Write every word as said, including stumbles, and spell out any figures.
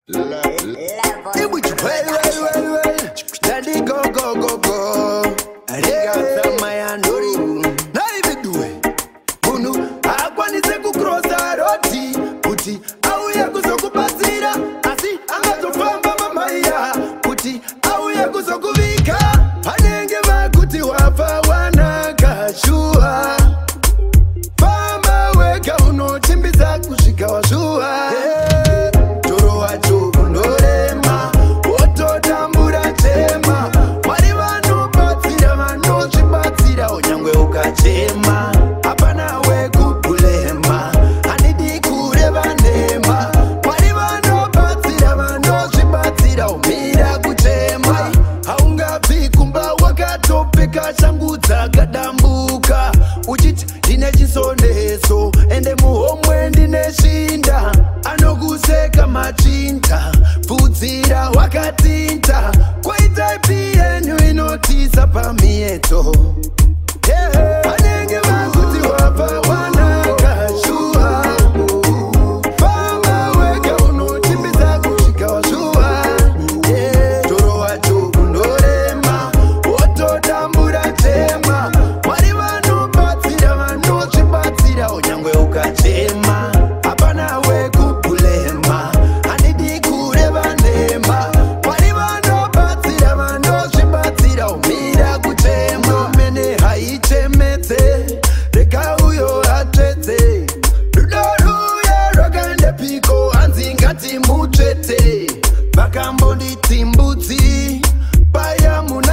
Well, well, well, well. Daddy go, go, go, go. I got some my hand. Now even do it. Bunu, akwanize kukrosa roti. Puti, auye kuzokupatira. Asi, angatofamba mama ya. Puti, auye kuzokuvika. Anenge makuti wafa wanakashua. Famba weka unochimbiza kushika washua. Toro wacho kundorema. Oto tambura chema. Wali wano patira mano chipatira. Onyangwe ukachema. Apana weku kulema. Anidi kureva nema. Wali wano patira mano chipatira. Umira kuchema. Haunga vikumba wakatopeka shangutsa kadambuka. Uchiti dine chisondeso. Ende muhomwe ndine shinda. Anokuseka machinta. Fudzira wakatinta. Kwaita ipi yenyu inotisa pamieto. Yeah. Anenge makuti wapa wanakashua. Fama weka unochimbiza kushika washua. Yeah. Toro wacho kundorema. Oto tambura chema. Wali wano patira wano chipatira. Onyangwe ukachema. Apana weku kulema. Anidi kureva nema. Wali wano patira wano chipatira. Umira kuchema. Mene haichemete. Reka uyo atete. Rudoruya rogande piko. Anzingati muchete. Bakambondi timbuti. Paya muna